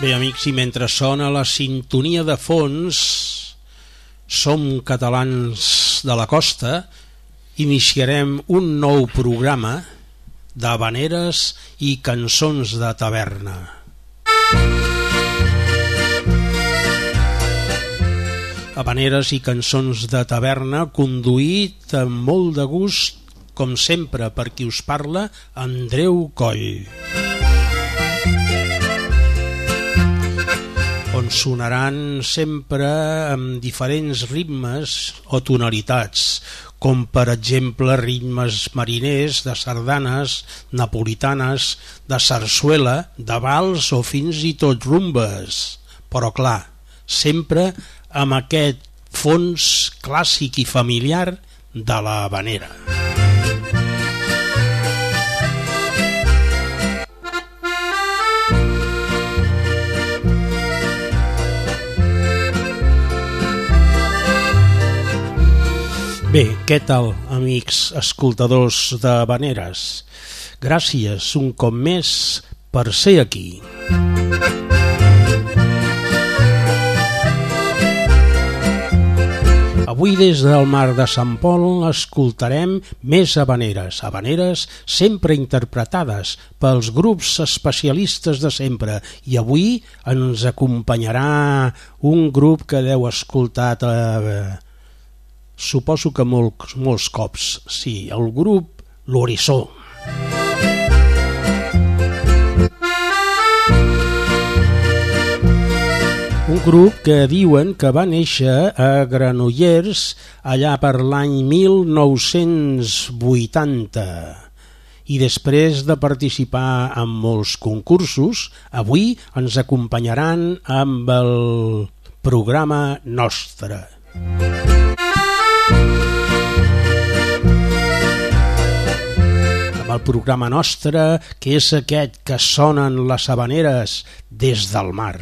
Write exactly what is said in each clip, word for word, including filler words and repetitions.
Bé, amics, i mentre sona la sintonia de fons, Som Catalans de la Costa, iniciarem un nou programa d'havaneres i cançons de taverna. Havaneres i cançons de taverna, conduït amb molt de gust, com sempre, per qui us parla, Andreu Coll. On sonaran sempre amb diferents ritmes o tonalitats, com per exemple ritmes mariners, de sardanes, napolitanes, de sarsuela, de vals o fins i tot rumbes. Però clar, sempre amb aquest fons clàssic i familiar de la havanera. Bé, què tal, amics escoltadors de Havaneres? Gràcies un cop més per ser aquí. Avui des del mar de Sant Pol escoltarem més havaneres, havaneres sempre interpretades pels grups especialistes de sempre, i avui ens acompanyarà un grup que deu escoltat eh, suposo que molts, molts cops, sí, el grup L'Horizó. Un grup que diuen que va néixer a Granollers allà per l'any mil nou-cents vuitanta i després de participar en molts concursos, avui ens acompanyaran amb el programa Nostre. El programa Nostre, que és aquest que sonen les havaneres des del mar.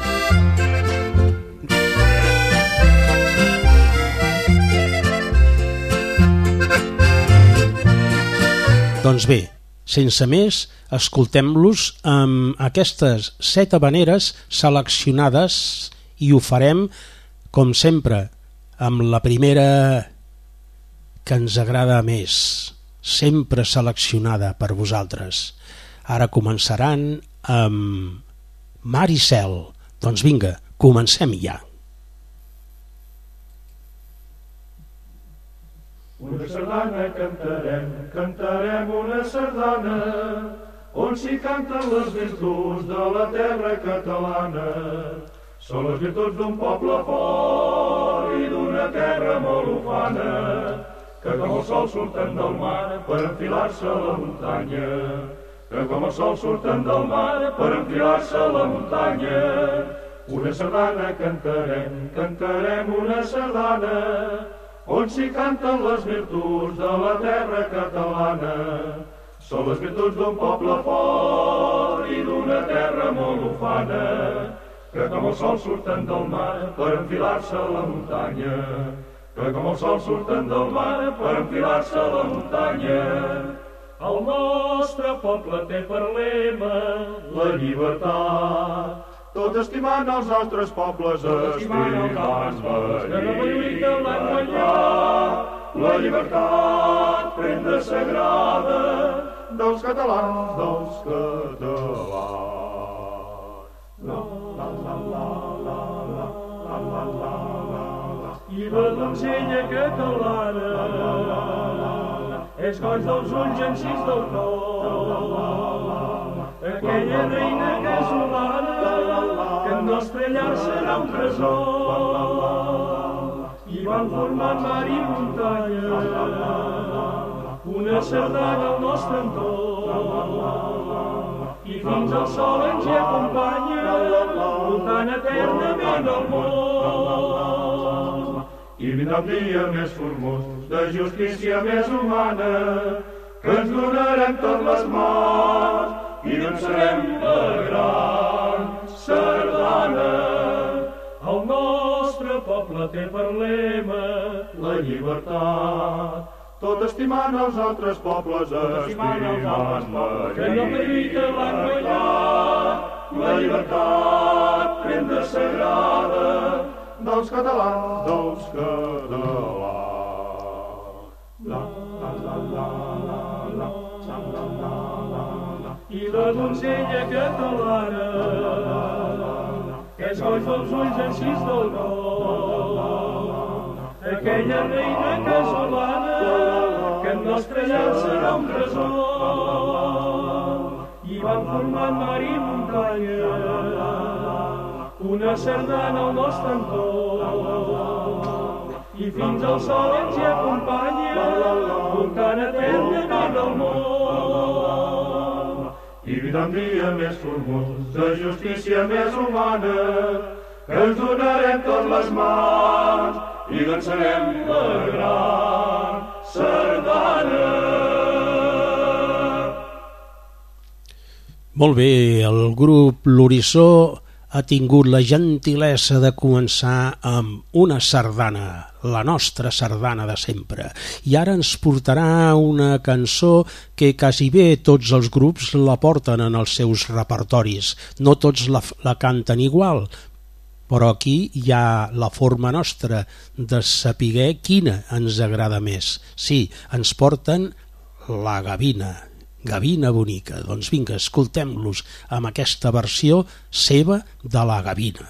Doncs bé, sense més, escoltem-los amb aquestes set havaneres seleccionades i ho farem, com sempre, amb la primera que ens agrada més, sempre seleccionada per vosaltres. Ara començaran amb Mar i Cel. Doncs vinga, comencem ja. Una sardana cantarem, cantarem una sardana, on s'hi canten les virtuts de la terra catalana. Són les virtuts d'un poble fort i d'una terra molt ufana, que com el sol surten del mar per enfilar-se a la muntanya, que com el sol surten del mar per enfilar-se a la muntanya. Una sardana cantarem, cantarem una sardana, on s'hi canten les virtuts de la terra catalana. Són les virtuts d'un poble fort i d'una terra molt ufana, que com el sol surten del mar per enfilar-se a la muntanya, que com el sol surten del mar per enfilar-se a la muntanya. El nostre poble té per lema la llibertat, tot estimant els nostres pobles, estimant la llibertat. La llibertat, prenda sagrada dels catalans, dels catalans. La, la, la, la, la, la, la, la, la, la. I la donzella catalana és goig dels ulls, encís del cor, aquella reina casolana que en nostre llar serà un tresor. I van formar mar i muntanya una sardana al nostre entorn, i fins al sol ens hi acompanya voltant eternament el món. I vindrà un dia més formós, de justícia més humana, que ens donarem tot les mans i dansarem la gran sardana. El nostre poble té per lema la llibertat, tot estimant els altres pobles, estimant la llibertat. Que no per lluita van guanyar la llibertat, prenda sagrada dels catalans, dels catalans. La, la, la, la, la, la, la, la, la, la. I la donzella catalana, que és goig dels ulls encís del cor, aquella reina casolana, que el nostre llar serà un tresor. I van formant mar i muntanya, una sardana al nostre entorn, i fins al sol ens hi acompanya, voltant eternament el món. I vida un dia més formós, de justícia més humana, que ens donarem tot les mans i dansarem la gran sardana. Molt bé, el grup L'Horitzó ha tingut la gentilesa de començar amb una sardana, la nostra sardana de sempre. I ara ens portarà una cançó que quasi bé tots els grups la porten en els seus repertoris. No tots la, la canten igual, però aquí hi ha la forma nostra de saber quina ens agrada més. Sí, ens porten la gavina. Gavina bonica. Doncs vinga, escoltem-los amb aquesta versió seva de la gavina.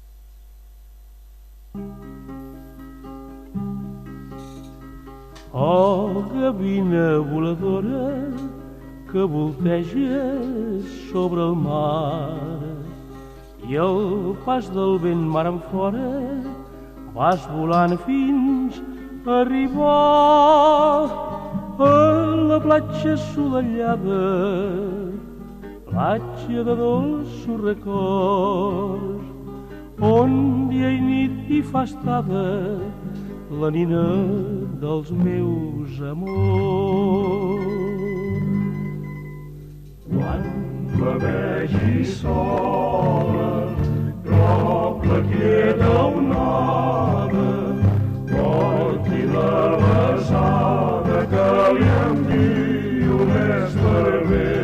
Oh, gavina voladora que volteges sobre el mar i al pas del vent mar enfora vas volant fins a arribar a la platja assolellada, platja de dolços records, on dia i nit hi fa estada la nina dels meus amors. Quan la vegi sola, prop la quieta onada, porti-la besada que li envio més per bé.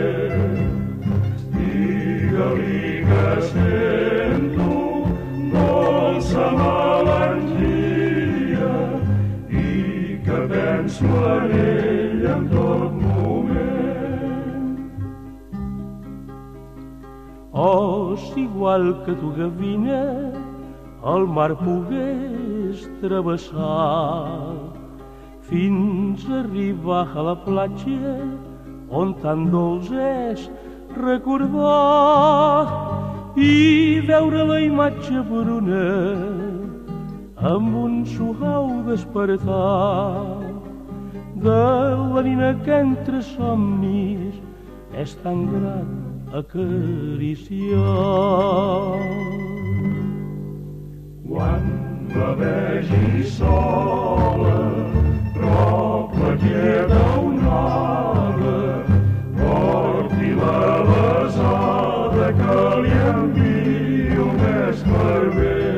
Digue-li que sento dolça melangia i que penso en ell en tot moment. Oh, si igual que tu, gavina, el mar pogués travessar fins a arribar a la platja on tan dolç és recordar i veure la imatge bruna amb un suau despertar de la nina que entre somnis és tan grat acariciar. Quan la vegi sola, prop la quieta onada, porti-la besada que li envio més per bé.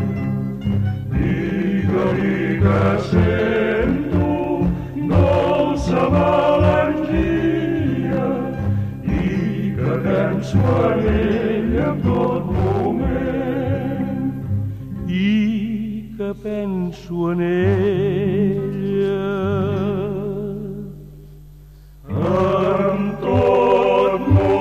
Digue-li que sento dolça melangia i que penso en ell en tot moment. I que penso en ella en tot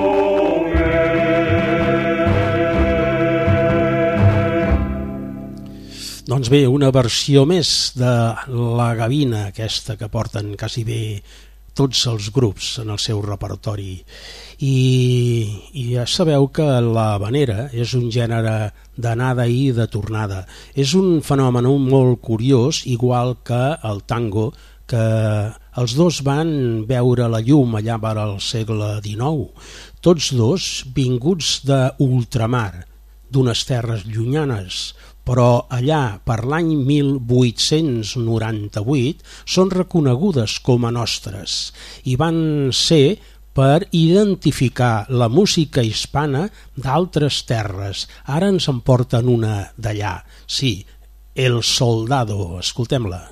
moment. Doncs bé, una versió més de la gavina, aquesta que porten quasi bé tots els grups en el seu repertori. I, i ja sabeu que la havanera és un gènere d'anada i de tornada. És un fenomen molt curiós, igual que el tango, que els dos van veure la llum allà per al segle dinou. Tots dos vinguts d'ultramar, d'unes terres llunyanes, però allà per l'any mil vuit-cents noranta-vuit són reconegudes com a nostres i van ser per identificar la música hispana d'altres terres. Ara ens en porten una d'allà, sí, El Soldado, escoltem-la.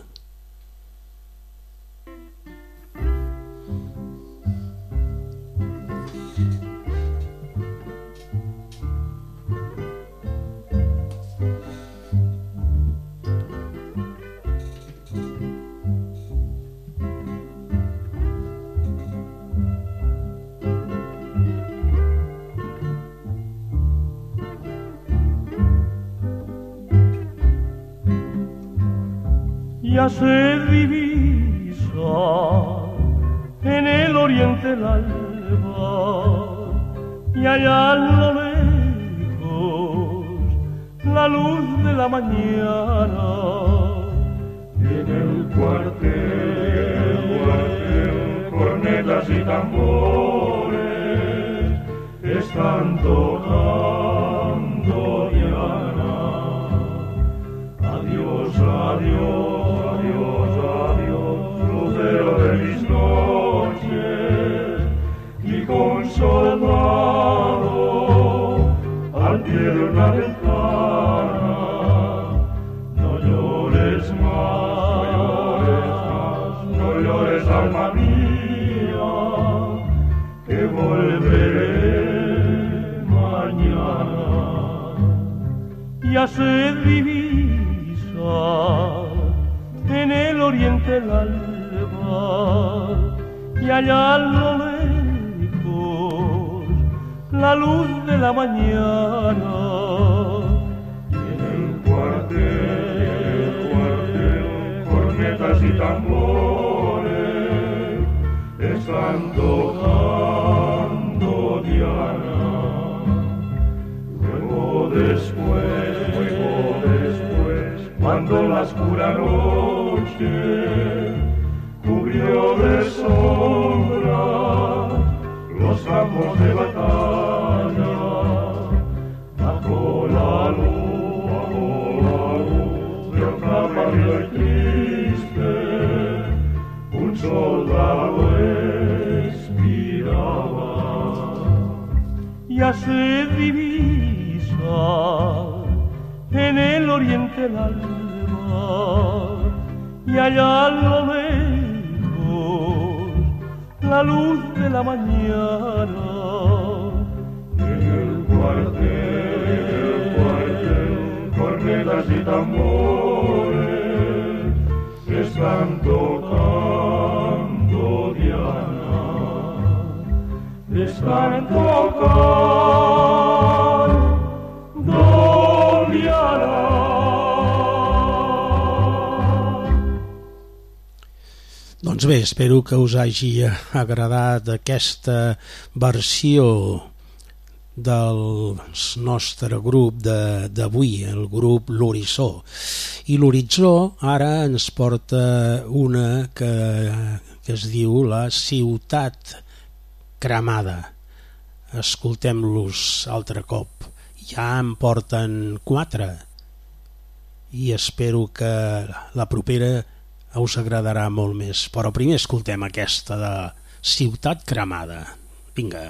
ya se divisa en el oriente el alba, y allá en lo lejos la luz de la mañana. Y en el cuartel, cuartel, cornetas y tambores están tocando Diana. Adiós, adiós, adiós, adiós, lucero de mis noches, y consolado al pie de una ventana. No llores más, no llores más, no llores, alma mía, que volveré mañana. Ya se divisa en el oriente el alba, y allá a lo lejos la luz de la mañana. Y en el cuartel, cuartel, cornetas y tambores están tocando Diana. Luego después, luego después, cuando la oscura noche cubrió de sombra los campos de batalla, bajo la luz, bajo la luz de un caballo triste, un soldado expiraba. Ya se divisa en el oriente el alba, y allá a lo lejos la luz de la mañana. En el cuartel, el cuartel, cornetas y tambores están tocando Diana. Están tocando Diana. Doncs bé, espero que us hagi agradat aquesta versió del nostre grup d'avui, el grup L'Horitzó. I l'Horitzó ara ens porta una que, que es diu La ciutat cremada. Escoltem-los altre cop. Ja en porten quatre i espero que la propera us agradarà molt més, però primer escoltem aquesta de Ciutat cremada. Vinga.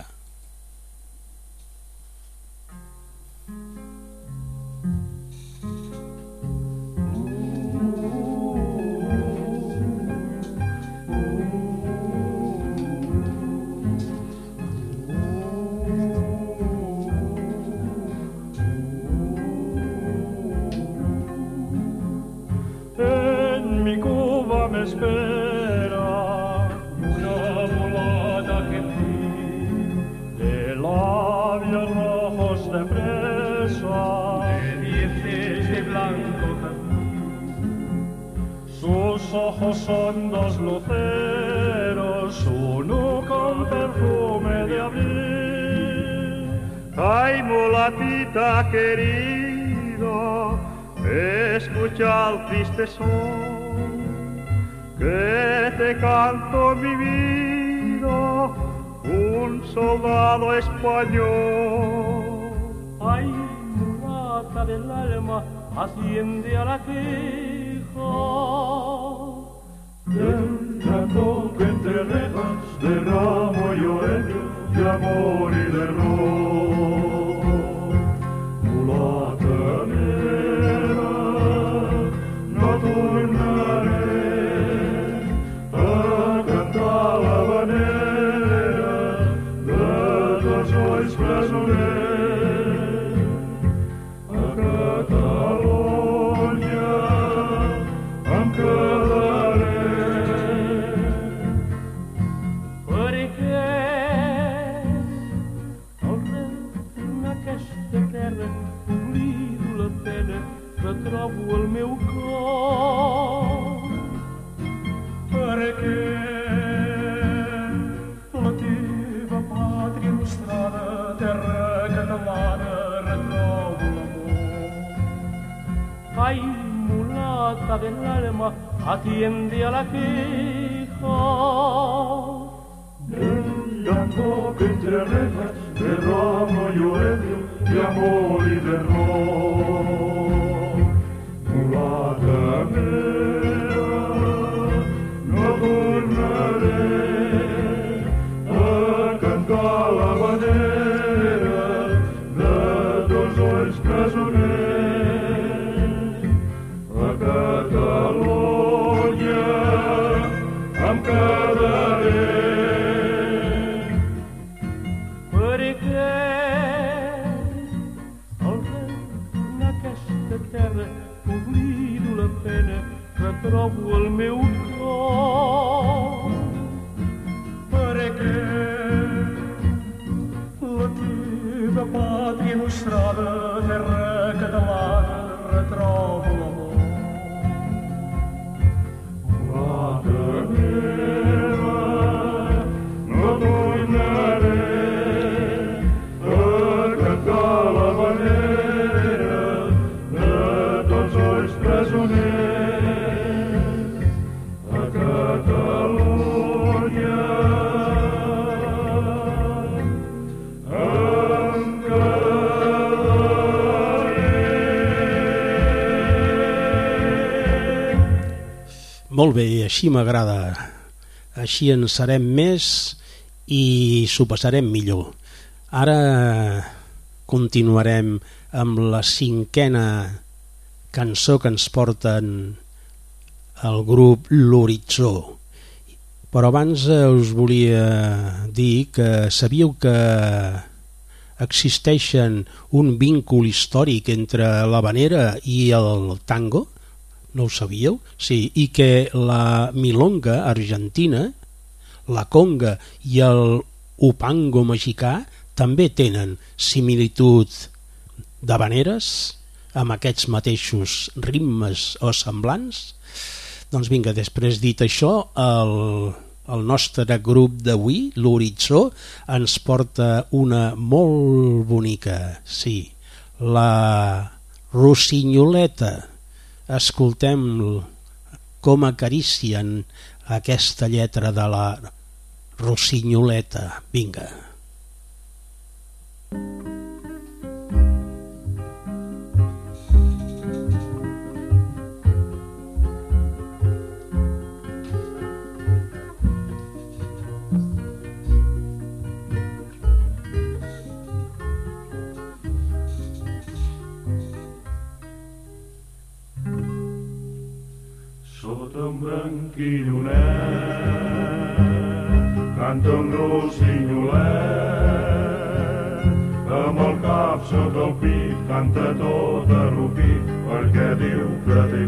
Me espera una mulata gentil de labios rojos de fresa, de dientes de blanco jazmín. Sus ojos son dos luceros, uno con perfume de abril. Ay, mulatita querida, escucha el triste son que te canto mi vida, un soldado español. Ay, mulata del alma, asciende a la queja. Del canto que entre rejas derramo yo ello de amor y de error. Mulata negra, no tornaré a Catalunya em quedaré. Perquè el rei en aquesta terra oblido la pena que trobo al meu cor. perquè la teva pàtria nostrada, terra catalana, retrobo l'amor. Ay, mulata del alma, atiende a la queja del llanto que entre rejas derrama yo ebrio de amor y de error. Mulata meva, no tornaré a cantar l'havanera de dos ulls presoners. A Catalunya em quedaré, perquè al en aquesta terra oblido la pena, retrobo el meu cor. Perquè la teva pàtria nostrada, terra catalana, retrobo l'amor. mulata meva, no tornaré a cantar l'havanera de tots els presoners. A Catalunya em quedaré. Molt bé, així m'agrada. Així en serem més i s'ho passarem millor. Ara continuarem amb la cinquena cançó que ens porten el grup L'Horitzó. Però abans us volia dir que sabíeu que existeixen un vincul històric entre l'havanera i el tango? No ho sabíeu? Sí, i que la milonga argentina, la conga i el hupango mexicà també tenen similitud d'havaneres amb aquests mateixos ritmes o semblants? Doncs vinga, després dit això, el, el nostre grup d'avui, l'Horitzó, ens porta una molt bonica, sí, la Rossinyoleta. Escoltem com acaricien aquesta lletra de la Rossinyoleta. Vinga. Sota un branquillonet canta un rossinyolet, amb el cap sota el pit canta tot arrupit perquè diu que té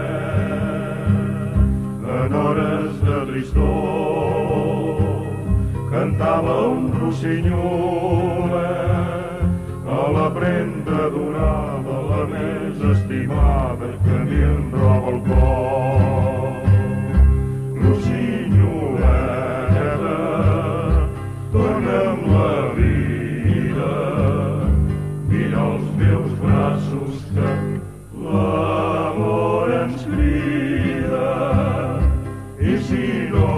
fred. En hores de tristor cantava un rossinyolet a la premta donada, la més estimada que a mi em roba el cor. Rossinyoleta, torna'm la vida, vine als meus braços que l'amor ens crida, i si no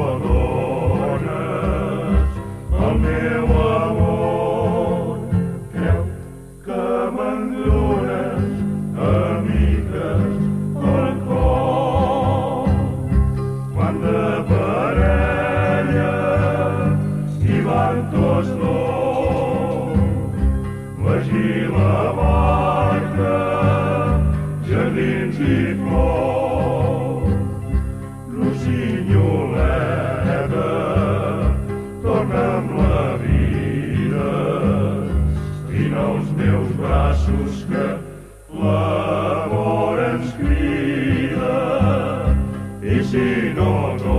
dones el meu amor, creu que me'n dones, amigues, el cor. Quan de parella hi van tots dos, vagi la barca, jardins i flors. Rossinyoleta, torna'm la vida, vine als meus braços que l'amor ens crida, i si no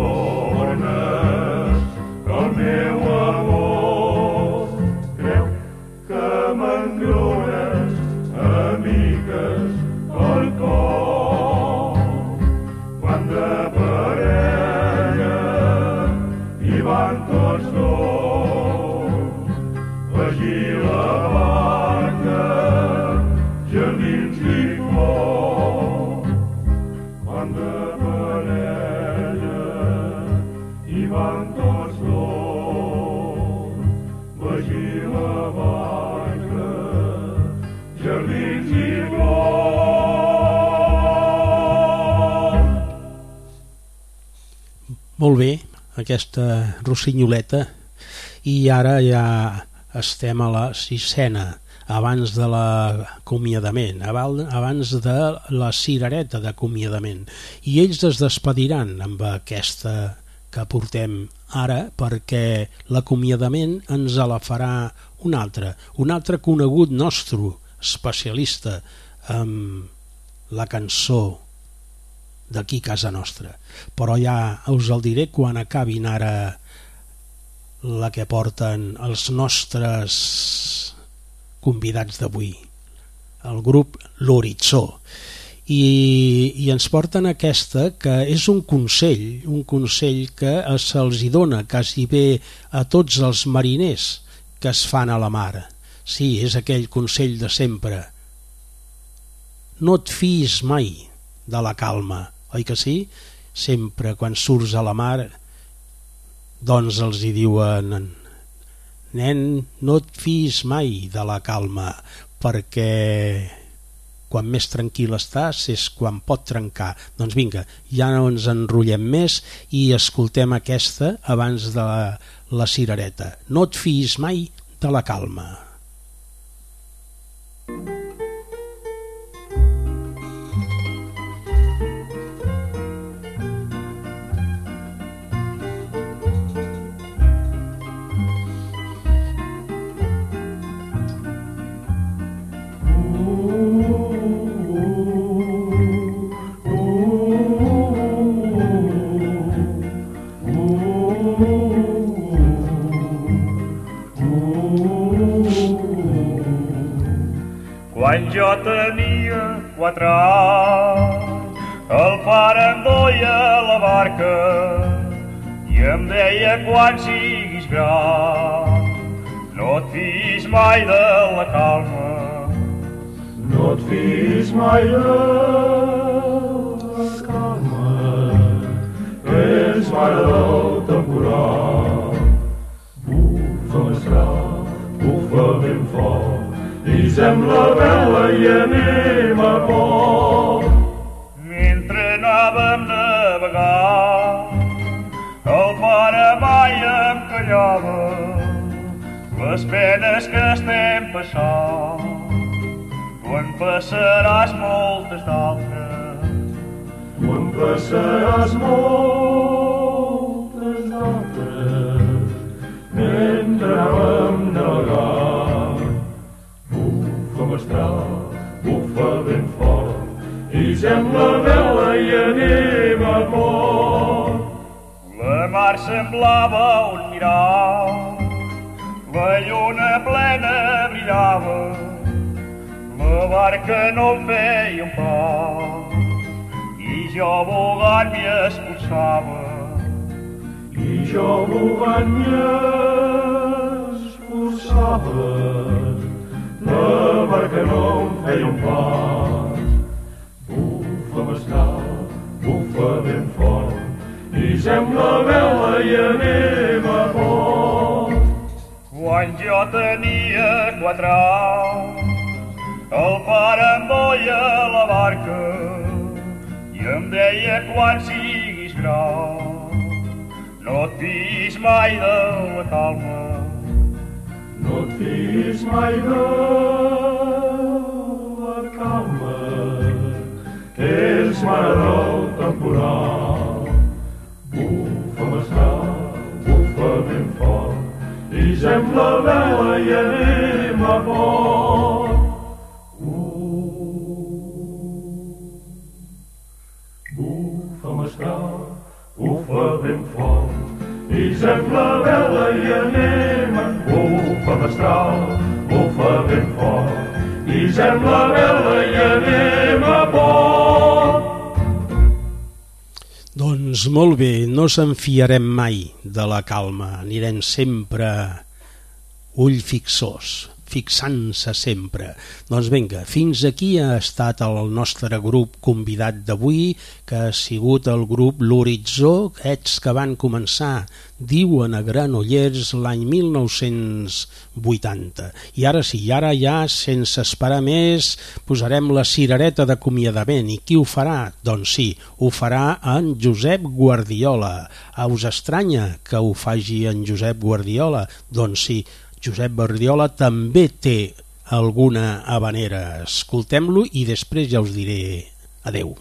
tornes el meu amor, creu que m'engrones, amigues, el cor. Quan de parella Molt bé, aquesta rossinyoleta, i ara ja estem a la sisena, abans de l'acomiadament, abans de la cirereta d'acomiadament, i ells es despediran amb aquesta que portem ara, perquè l'acomiadament ens la farà un altre, un altre conegut nostre, especialista en la cançó d'aquí casa nostra, però ja us el diré quan acabin ara la que porten els nostres convidats d'avui, el grup L'Horitzó, i, i ens porten aquesta que és un consell, un consell que se'ls hi dona quasi bé a tots els mariners que es fan a la mar. Sí, és aquell consell de sempre: no et fiïs mai de la calma, oi que sí? Sempre quan surts a la mar doncs els hi diuen: nen, no et fiïs mai de la calma, perquè quan més tranquil estàs és quan pot trencar. Doncs vinga, ja no ens enrotllem més i escoltem aquesta abans de la, la cirereta. No et fiïs mai de la calma. Quan jo tenia quatre anys, el pare em duia a la barca i em deia: quan siguis gran, no et fiïs mai de la calma. No et fiïs mai de la calma, és mare del temporal. Bufa mestral, bufa ben fort, Isem la vela i anem a port. Mentre anàvem navegant, el pare mai em callava les penes que estem passant. Tu en passaràs moltes d'altres, tu en passaràs moltes d'altres, mentre anàvem navegant. Bufa mestral, bufa ben fort, isem la vela i anem a port. La mar semblava un mirar, la lluna plena brillava, la barca no em feia un pas, i jo bogant m'hi esforçava. I jo bogant m'hi esforçava, la barca no em feia un pas. Bufa mestral, bufa ben fort, isem la vela i anem a port. Quan jo tenia quatre anys, el pare em duia a la barca i em deia: quan siguis gran, no et fiïs mai de la calma. No et fiïs mai de la calma, que és mare del temporal. Bufa mestral, bufa ben fort, isem la vela i anem a port. Bufa mestral, bufa ben fort, isem la vela i anem a port. Bufa mestral, bufa ben fort, isem la vela i anem a port. Doncs molt bé, no s'enfiarem mai de la calma, anirem sempre ull fixós, fixant-se sempre. Doncs vinga, fins aquí ha estat el nostre grup convidat d'avui, que ha sigut el grup L'Horitzó, aquests que van començar, diuen, a Granollers l'any mil nou-cents vuitanta. I ara sí, i ara ja, sense esperar més, posarem la cirereta d'acomiadament. I qui ho farà? Doncs sí, ho farà en Josep Guardiola. Ah, us estranya que ho faci en Josep Guardiola? Doncs sí, Josep Guardiola també té alguna habanera. Escoltem-lo i després ja us diré adeu.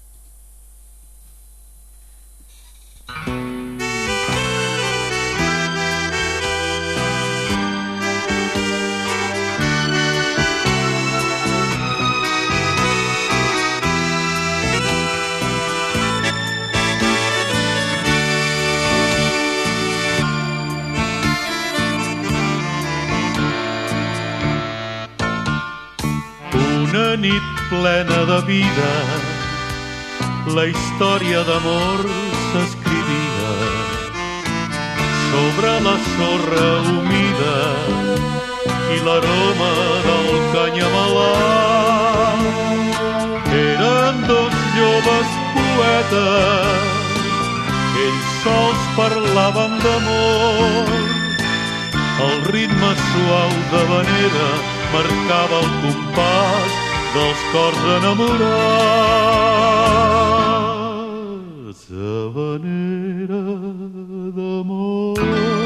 Una nit plena de vida, la història d'amor s'escrivia sobre la sorra humida i l'aroma del canyamelar. Eren dos joves poetes, ells sols parlaven d'amor. El ritme suau d'habanera marcava el compàs dels cors enamorats. Habanera d'amor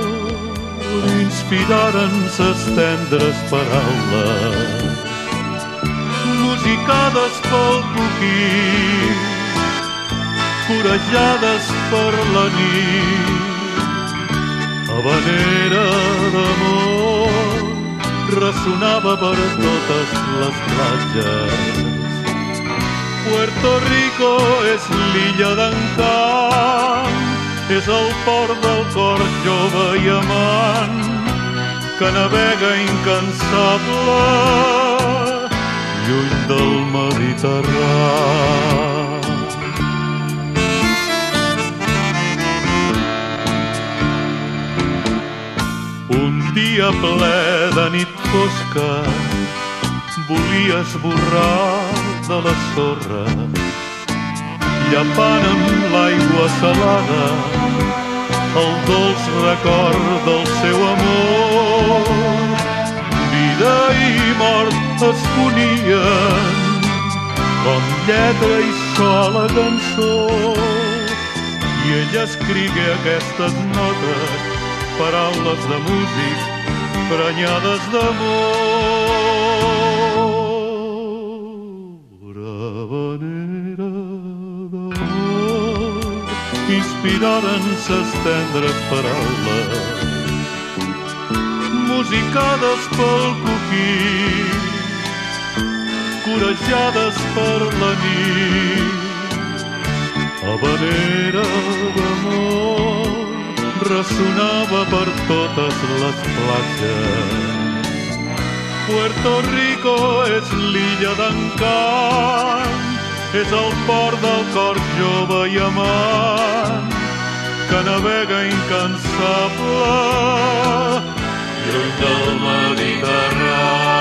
inspiraren ses tendres paraules, musicades pel coquí, corejades per la nit. Habanera d'amor ressonava per totes les platges. Puerto Rico és l'illa d'encant, és el port del cor jove i amant, que navega incansable lluny del Mediterrani. Un dia ple de nit fosca volia esborrar de la sorra, llepant amb l'aigua salada el dolç record del seu amor. Vida i mort es fonien com lletra i so a la cançó, i ella escrigué aquestes notes, paraules de músic prenyades d'amor. Habanera d'amor inspiraren ses tendres paraules, musicades pel coquí, corejades per la nit. Habanera d'amor ressonava per totes les platges. Puerto Rico és l'illa d'encant, és el port del cor jove i amant, que navega incansable lluny del Mediterrani.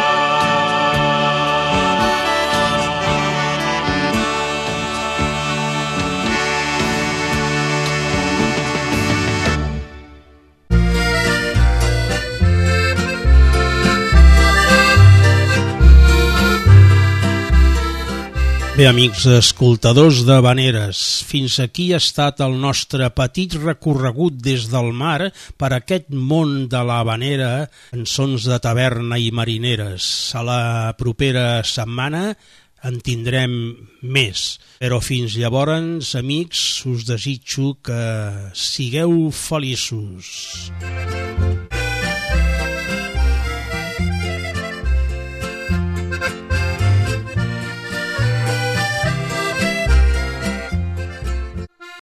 Bé, amics escoltadors d'Havaneres, fins aquí ha estat el nostre petit recorregut des del mar per aquest món de l'havanera en sons de taverna i marineres. A la propera setmana en tindrem més, però fins llavors, amics, us desitjo que sigueu feliços.